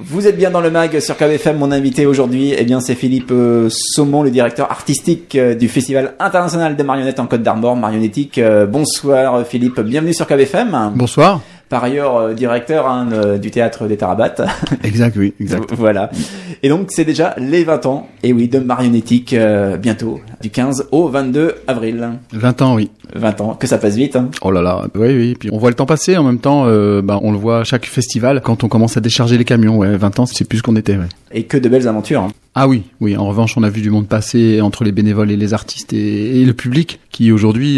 Vous êtes bien dans le mag sur KBFM. Mon invité aujourd'hui, eh bien, c'est Philippe Saumon, le directeur artistique du Festival international de marionnettes en Côte d'Armor, Marionnettique. Bonsoir Philippe, bienvenue sur KBFM. Bonsoir. Par ailleurs, directeur du théâtre des Tarabat. Exact, oui, exact. Voilà. Et donc, c'est déjà les 20 ans, et oui, de Marionnettique, bientôt, du 15 au 22 avril. 20 ans, oui. 20 ans, que ça passe vite. Hein. Oh là là, oui. Puis on voit le temps passer, en même temps, on le voit à chaque festival, quand on commence à décharger les camions, ouais, 20 ans, c'est plus ce qu'on était, ouais. Et que de belles aventures. Hein. Ah oui, en revanche, on a vu du monde passer entre les bénévoles et les artistes et le public, qui aujourd'hui,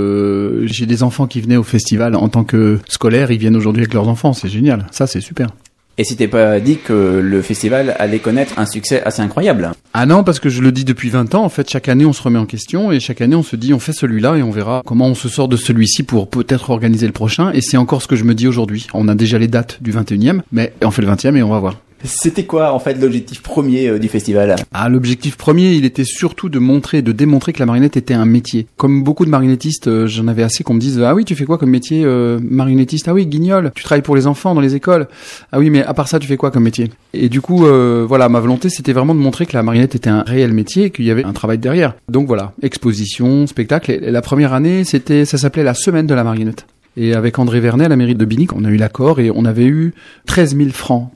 j'ai des enfants qui venaient au festival en tant que scolaires, ils viennent aujourd'hui avec leurs enfants, c'est génial, ça c'est super. Et si t'es pas dit que le festival allait connaître un succès assez incroyable? Ah non, parce que je le dis depuis 20 ans, en fait, chaque année on se remet en question et chaque année on se dit on fait celui-là et on verra comment on se sort de celui-ci pour peut-être organiser le prochain, et c'est encore ce que je me dis aujourd'hui. On a déjà les dates du 21e, mais on fait le 20e et on va voir. C'était quoi en fait l'objectif premier du festival? Ah, l'objectif premier, il était surtout de démontrer que la marionnette était un métier. Comme beaucoup de marionnettistes, j'en avais assez qu'on me dise ah oui, tu fais quoi comme métier marionnettiste? Ah oui, guignol, tu travailles pour les enfants dans les écoles. Ah oui, mais à part ça, tu fais quoi comme métier? Et du coup, voilà, ma volonté, c'était vraiment de montrer que la marionnette était un réel métier et qu'il y avait un travail derrière. Donc voilà, exposition, spectacle. Et la première année, ça s'appelait la semaine de la marionnette. Et avec André Vernet à la mairie de Binic, on a eu l'accord et on avait eu 13 000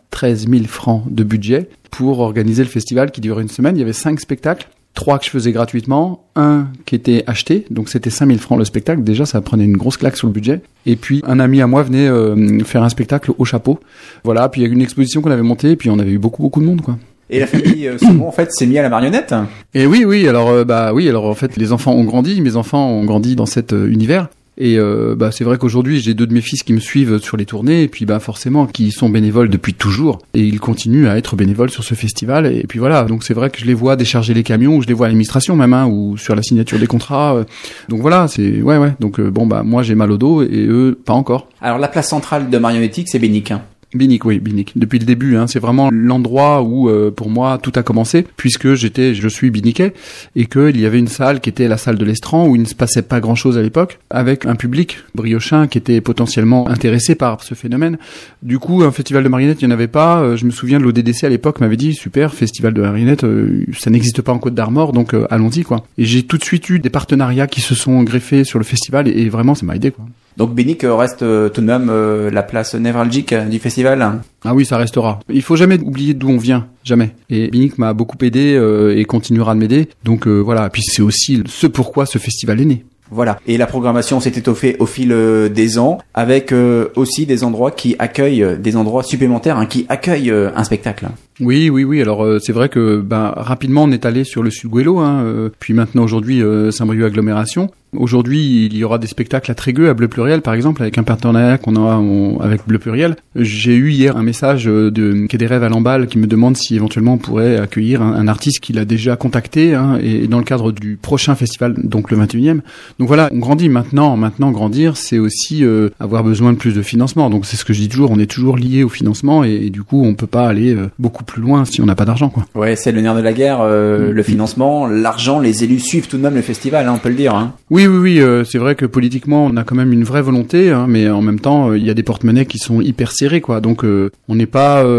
francs de budget pour organiser le festival qui durait une semaine. Il y avait 5 spectacles, 3 que je faisais gratuitement, 1 qui était acheté, donc c'était 5 000 francs le spectacle. Déjà, ça prenait une grosse claque sur le budget. Et puis, un ami à moi venait faire un spectacle au chapeau. Voilà, puis il y a eu une exposition qu'on avait montée et puis on avait eu beaucoup de monde, quoi. Et la famille Saumon, en fait, s'est mis à la marionnette. Et oui, alors en fait, les enfants ont grandi, mes enfants ont grandi dans cet univers. Et c'est vrai qu'aujourd'hui j'ai 2 de mes fils qui me suivent sur les tournées et puis forcément qui sont bénévoles depuis toujours et ils continuent à être bénévoles sur ce festival et puis voilà, donc c'est vrai que je les vois décharger les camions ou je les vois à l'administration même ou sur la signature des contrats, donc voilà, c'est ouais donc moi j'ai mal au dos et eux pas encore. Alors la place centrale de Marionnettique, c'est Binic. Binic, oui, Binic. Depuis le début, c'est vraiment l'endroit où, pour moi, tout a commencé, puisque je suis biniquais, et qu'il y avait une salle qui était la salle de l'Estran, où il ne se passait pas grand-chose à l'époque, avec un public briochin qui était potentiellement intéressé par ce phénomène. Du coup, un festival de marionnettes, il n'y en avait pas. Je me souviens de l'ODDC à l'époque m'avait dit, super, festival de marionnettes, ça n'existe pas en Côte d'Armor, donc allons-y, quoi. Et j'ai tout de suite eu des partenariats qui se sont greffés sur le festival, et vraiment, ça m'a aidé, quoi. Donc Binic reste tout de même la place névralgique du festival. Ah oui, ça restera. Il faut jamais oublier d'où on vient, jamais. Et Binic m'a beaucoup aidé et continuera de m'aider. Donc voilà, puis c'est aussi ce pourquoi ce festival est né. Voilà. Et la programmation s'est étoffée au fil des ans, avec aussi des endroits qui accueillent, des endroits supplémentaires qui accueillent un spectacle. Oui. Alors c'est vrai que rapidement on est allé sur le Sud-Gouello, puis maintenant aujourd'hui Saint-Brieuc agglomération. Aujourd'hui, il y aura des spectacles à Trégueux, à Bleu Pluriel, par exemple, avec un partenariat qu'on a avec Bleu Pluriel. J'ai eu hier un message de Quai des Rêves à Lamballe qui me demande si éventuellement on pourrait accueillir un artiste qu'il a déjà contacté, et dans le cadre du prochain festival, donc le 21e. Donc voilà, on grandit maintenant. Maintenant, grandir, c'est aussi avoir besoin de plus de financement. Donc c'est ce que je dis toujours, on est toujours lié au financement et du coup, on peut pas aller beaucoup plus loin si on n'a pas d'argent, quoi. Ouais, c'est le nerf de la guerre, le financement, l'argent, les élus suivent tout de même le festival, on peut le dire. Oui, c'est vrai que politiquement, on a quand même une vraie volonté, mais en même temps, il y a des porte-monnaies qui sont hyper serrées, quoi. Donc, on est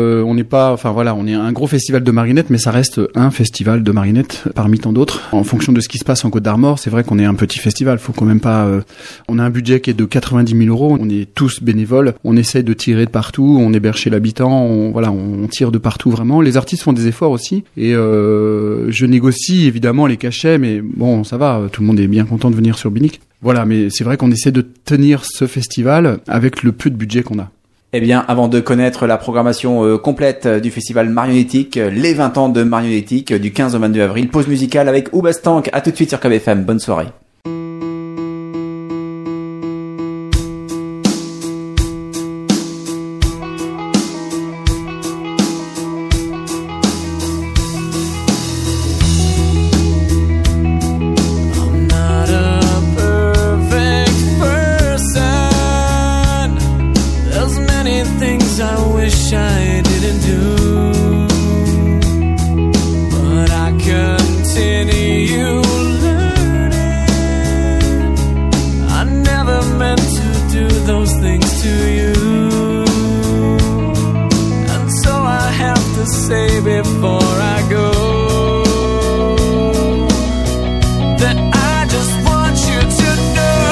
un gros festival de marionnettes, mais ça reste un festival de marionnettes parmi tant d'autres. En fonction de ce qui se passe en Côte d'Armor, c'est vrai qu'on est un petit festival. Faut quand même pas. On a un budget qui est de 90 000 €. On est tous bénévoles. On essaye de tirer de partout. On héberge chez l'habitant. On tire de partout vraiment. Les artistes font des efforts aussi. Et je négocie évidemment les cachets, mais bon, ça va. Tout le monde est bien content de venir sur Binic. Voilà, mais c'est vrai qu'on essaie de tenir ce festival avec le peu de budget qu'on a. Eh bien, avant de connaître la programmation complète du festival Marionnettique, les 20 ans de Marionnettique du 15 au 22 avril, pause musicale avec Oubastank. À tout de suite sur KBFM. Bonne soirée. Continue learning. to say before I go, that I just want you to know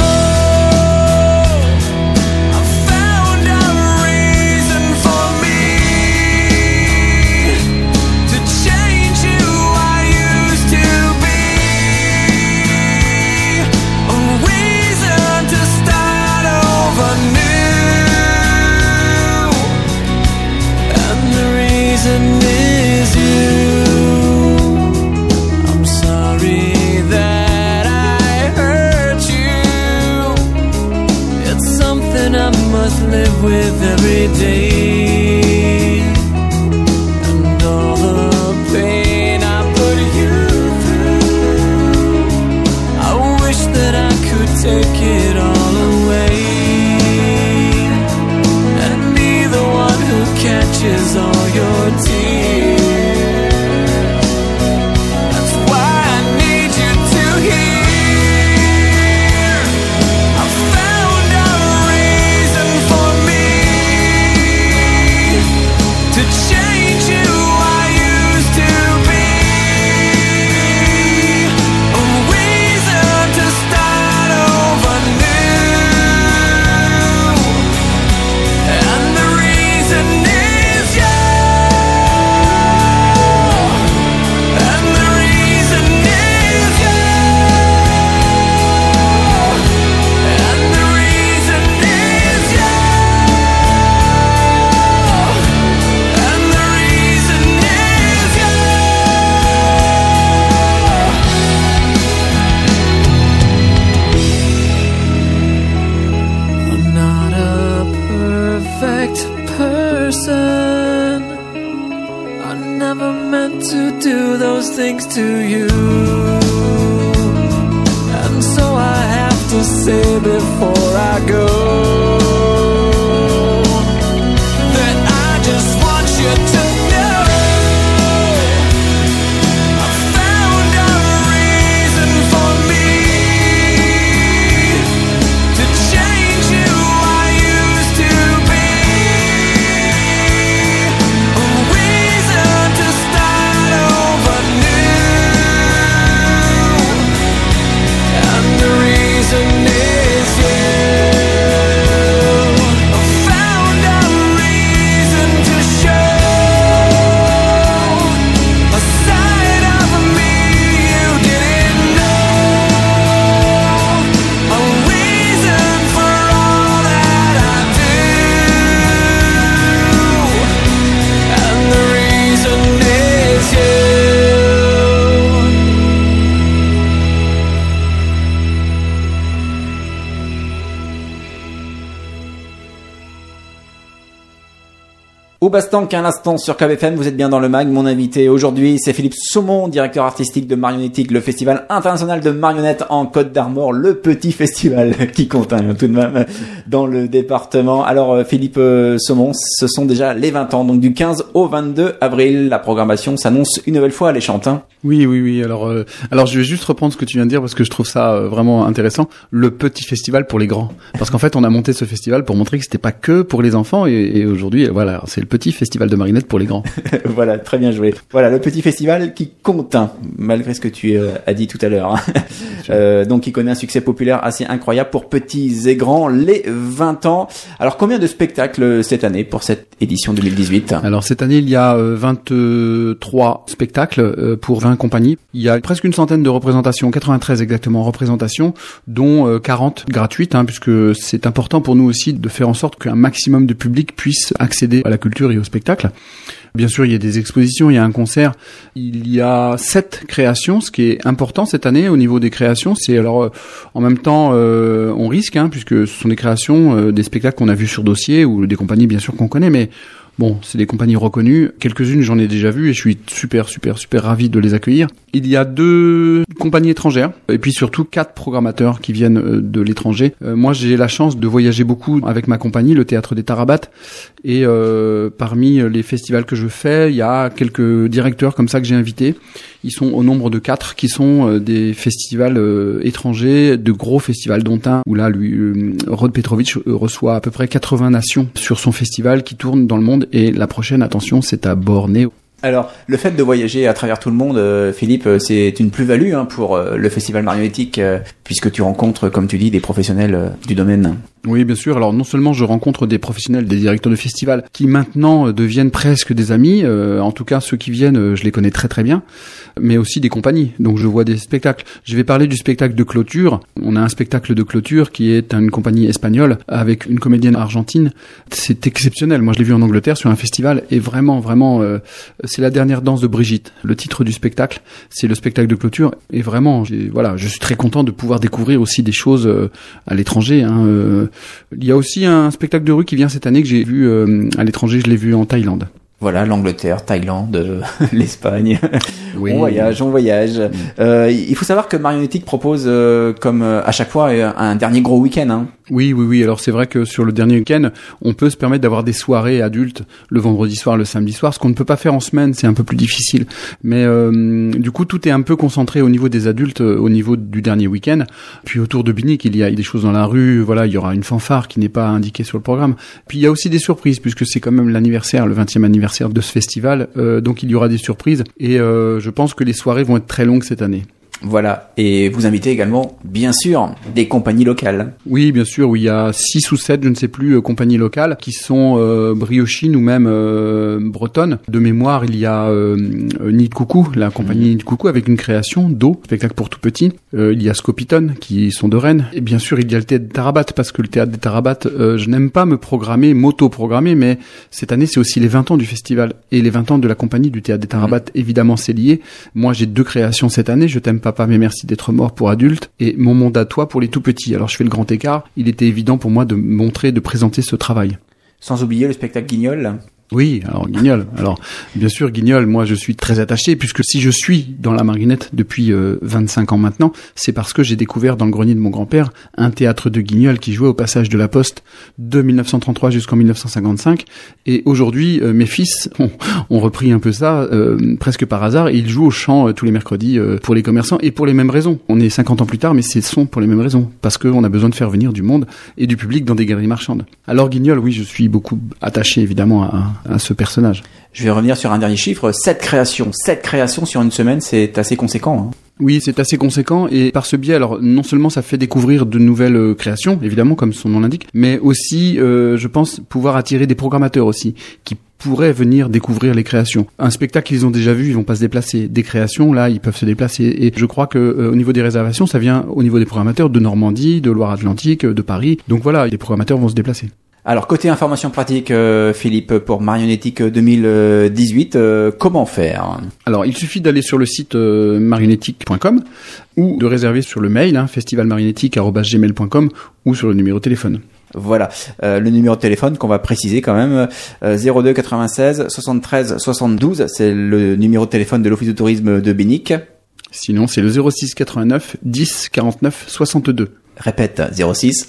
I found a reason for me to change who I used to be, a reason to start over new, and the reason is you. I'm sorry that I hurt you. It's something I must live with every day, and all the pain I put you through, I wish that I could take it all away and be the one who catches all your tears. That's why I need you to hear I found a reason for me to change who I used to be, a reason to start over new, and the reason is you, and the reason is you, and the reason is you, and the reason is you. I'm not a perfect person. I never meant to do those things to you, and so I have to say before I go that I just want you to know I found a reason for me to change who I used to be, a reason to start over new, and the reason is you. I found a reason to show a side of me you didn't know, a reason for all that I do, and the reason is you. Oubastank, un instant sur KBFM, vous êtes bien dans le mag. Mon invité aujourd'hui, c'est Philippe Saumon, directeur artistique de Marionnettique, le festival international de marionnettes en Côte d'Armor, le petit festival qui compte tout de même dans le département. Alors Philippe Saumon, ce sont déjà les 20 ans, donc du 15 au 22 avril, la programmation s'annonce une nouvelle fois alléchante. Oui. Alors je vais juste reprendre ce que tu viens de dire parce que je trouve ça vraiment intéressant. Le petit festival pour les grands. Parce qu'en fait, on a monté ce festival pour montrer que c'était pas que pour les enfants et aujourd'hui, voilà, c'est le petit festival de marionnettes pour les grands. Voilà, très bien joué. Voilà, le petit festival qui compte, malgré ce que tu as dit tout à l'heure. Donc, qui connaît un succès populaire assez incroyable pour petits et grands, les 20 ans. Alors, combien de spectacles cette année pour cette édition 2018? Alors, cette année, il y a 23 spectacles pour 20 compagnies. Il y a presque une centaine de représentations, 93 exactement représentations, dont 40 gratuites, puisque c'est important pour nous aussi de faire en sorte qu'un maximum de public puisse accéder à la culture et au spectacle. Bien sûr, il y a des expositions, il y a un concert. Il y a 7 créations. Ce qui est important cette année au niveau des créations, c'est alors en même temps on risque, puisque ce sont des créations, des spectacles qu'on a vus sur dossier ou des compagnies bien sûr qu'on connaît, mais bon, c'est des compagnies reconnues. Quelques-unes, j'en ai déjà vues et je suis super ravi de les accueillir. Il y a 2 compagnies étrangères et puis surtout 4 programmateurs qui viennent de l'étranger. Moi, j'ai la chance de voyager beaucoup avec ma compagnie, le Théâtre des Tarabat. Et parmi les festivals que je fais, il y a quelques directeurs comme ça que j'ai invités. Ils sont au nombre de 4 qui sont des festivals étrangers, de gros festivals, dont un où là, Rod Petrovic reçoit à peu près 80 nations sur son festival qui tourne dans le monde. Et la prochaine, attention, c'est à Bornéo. Alors, le fait de voyager à travers tout le monde, Philippe, c'est une plus-value pour le festival marionnettique, puisque tu rencontres, comme tu dis, des professionnels du domaine. Oui, bien sûr. Alors non seulement je rencontre des professionnels, des directeurs de festivals qui maintenant deviennent presque des amis, en tout cas ceux qui viennent, je les connais très très bien, mais aussi des compagnies. Donc je vois des spectacles. Je vais parler du spectacle de clôture. On a un spectacle de clôture qui est une compagnie espagnole avec une comédienne argentine. C'est exceptionnel. Moi je l'ai vu en Angleterre sur un festival et vraiment c'est la dernière danse de Brigitte. Le titre du spectacle, c'est le spectacle de clôture et vraiment je suis très content de pouvoir découvrir aussi des choses à l'étranger. Il y a aussi un spectacle de rue qui vient cette année que j'ai vu à l'étranger, je l'ai vu en Thaïlande. Voilà, l'Angleterre, Thaïlande, l'Espagne. Oui. On voyage. Il faut savoir que Marionnettique propose, comme à chaque fois, un dernier gros week-end. Oui. Alors c'est vrai que sur le dernier week-end, on peut se permettre d'avoir des soirées adultes le vendredi soir, le samedi soir. Ce qu'on ne peut pas faire en semaine, c'est un peu plus difficile. Mais du coup, tout est un peu concentré au niveau des adultes, au niveau du dernier week-end. Puis autour de Binic, il y a des choses dans la rue. Voilà, il y aura une fanfare qui n'est pas indiquée sur le programme. Puis il y a aussi des surprises, puisque c'est quand même l'anniversaire, le 20e anniversaire de ce festival. Donc il y aura des surprises. Et je pense que les soirées vont être très longues cette année. Voilà, et vous invitez également, bien sûr, des compagnies locales. Oui, bien sûr, oui, il y a 6 ou 7, je ne sais plus, compagnies locales qui sont briochines ou même bretonnes. De mémoire, il y a Nid de Coucou, la compagnie Nid de Coucou avec une création d'eau, spectacle pour tout petit. Il y a Scopiton qui sont de Rennes. Et bien sûr, il y a le théâtre des Tarabates, parce que le théâtre des Tarabates, je n'aime pas m'auto-programmer, mais cette année, c'est aussi les 20 ans du festival et les 20 ans de la compagnie du théâtre des Tarabates. Évidemment, c'est lié. Moi, j'ai 2 créations cette année. Je t'aime Papa, mais merci d'être mort pour adultes, et Mon monde à toi pour les tout petits. Alors je fais le grand écart. Il était évident pour moi de présenter ce travail. Sans oublier le spectacle Guignol. Oui, alors Guignol. Alors bien sûr Guignol, moi je suis très attaché, puisque si je suis dans la marionnette depuis 25 ans maintenant, c'est parce que j'ai découvert dans le grenier de mon grand-père un théâtre de Guignol qui jouait au passage de la Poste de 1933 jusqu'en 1955. Et aujourd'hui, mes fils ont repris un peu ça, presque par hasard, et ils jouent au chant tous les mercredis pour les commerçants, et pour les mêmes raisons. On est 50 ans plus tard, mais ce sont pour les mêmes raisons, parce qu'on a besoin de faire venir du monde et du public dans des galeries marchandes. Alors Guignol, oui, je suis beaucoup attaché évidemment à ce personnage. Je vais revenir sur un dernier chiffre, 7 créations sur une semaine, c'est assez conséquent. Oui, c'est assez conséquent, et par ce biais, alors non seulement ça fait découvrir de nouvelles créations, évidemment, comme son nom l'indique, mais aussi, je pense, pouvoir attirer des programmateurs aussi, qui pourraient venir découvrir les créations. Un spectacle qu'ils ont déjà vu, ils vont pas se déplacer. Des créations, là, ils peuvent se déplacer. Et je crois que au niveau des réservations, ça vient au niveau des programmateurs de Normandie, de Loire-Atlantique, de Paris. Donc voilà, les programmateurs vont se déplacer. Alors, côté information pratique, Philippe, pour Marionnettique 2018, comment faire ? Alors, il suffit d'aller sur le site marionnettique.com ou de réserver sur le mail, festivalmarionnettique@gmail.com, ou sur le numéro de téléphone. Voilà, le numéro de téléphone qu'on va préciser quand même, 02 96 73 72, c'est le numéro de téléphone de l'Office de tourisme de Binic. Sinon, c'est le 06 89 10 49 62. Répète, 06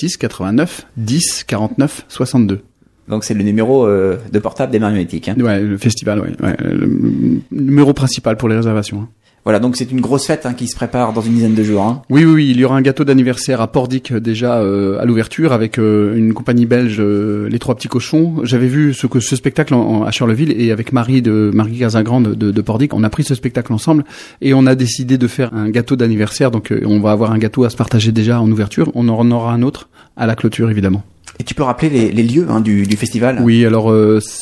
89 10 49 62. Donc c'est le numéro de portable des marionnettiques. Ouais, le festival, ouais. Le numéro principal pour les réservations. Voilà, donc c'est une grosse fête qui se prépare dans une dizaine de jours. Oui, il y aura un gâteau d'anniversaire à Pordic déjà à l'ouverture avec une compagnie belge, les Trois Petits Cochons. J'avais vu ce spectacle à Charleville, et avec Marie Casagrande de Pordic, on a pris ce spectacle ensemble et on a décidé de faire un gâteau d'anniversaire. Donc on va avoir un gâteau à se partager déjà en ouverture. On en aura un autre à la clôture, évidemment. Et tu peux rappeler les lieux du festival ? Oui, alors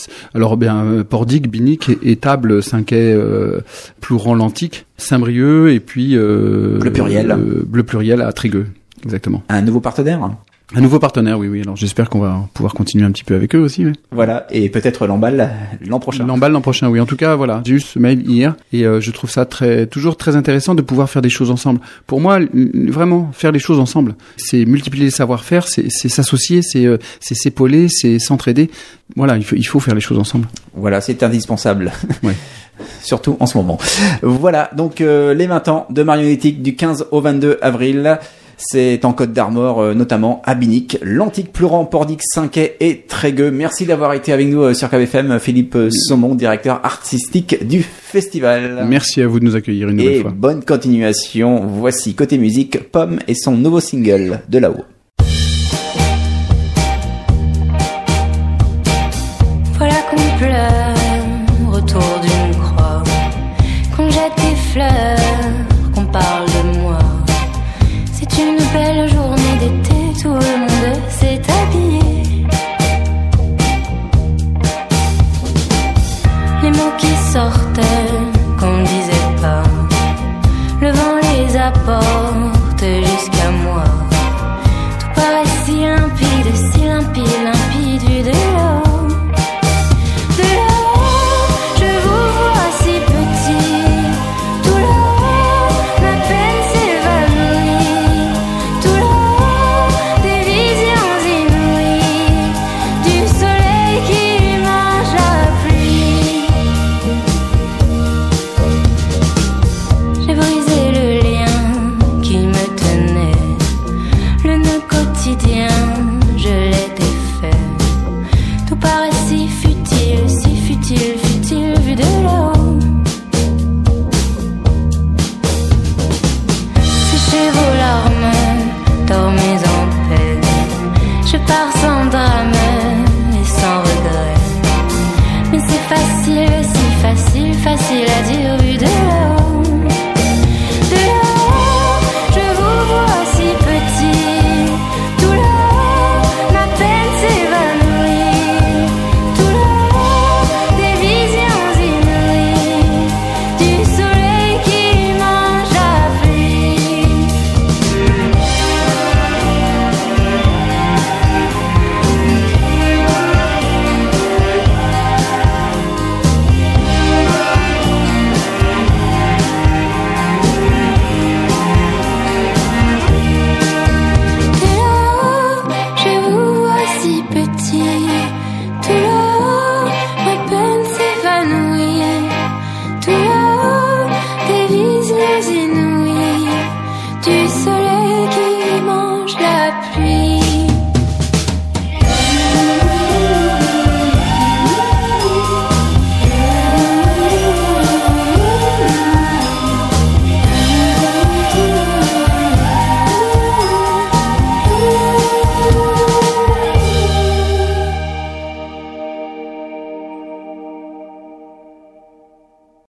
Pordic, Binic, Étable, Saint-Quay, Plouran, l'Antique, Saint-Brieuc, et puis Bleu Pluriel à Trégueux, exactement. Un nouveau partenaire ? Un nouveau partenaire, oui. Alors j'espère qu'on va pouvoir continuer un petit peu avec eux aussi. Oui. Voilà, et peut-être l'emballe l'an prochain. L'emballe l'an prochain, oui. En tout cas, voilà, j'ai eu ce mail hier, et je trouve ça toujours très intéressant de pouvoir faire des choses ensemble. Pour moi, vraiment, faire les choses ensemble, c'est multiplier les savoir-faire, c'est s'associer, c'est s'épauler, c'est s'entraider. Voilà, il faut faire les choses ensemble. Voilà, c'est indispensable. Ouais. Surtout en ce moment. Voilà, donc les 20 ans de Marionnettique du 15 au 22 avril. C'est en Côte d'Armor, notamment à Binic, l'Antique, Plouran, Pordic, Saint-Quay et Trégueux. Merci d'avoir été avec nous sur KBFM, Philippe Saumon, directeur artistique du festival. Merci à vous de nous accueillir une nouvelle fois. Et bonne continuation. Voici côté musique, Pomme et son nouveau single, De là-haut. Voilà qu'on pleure autour d'une des mots qui sortaient, qu'on ne disait pas. Le vent les apporte jusqu'à moi. Tout paraît si limpide, limpide vu de là. De là, je vous vois si petit. Tout là, ma peine s'évanouit. Tout là, des visions inouïes, du soleil qui mange la pluie. J'ai brisé le lien qui me tenait, le nœud quotidien, je l'ai défait. Tout paraît si futile, vu de là-haut. Séchez vos larmes, dormez en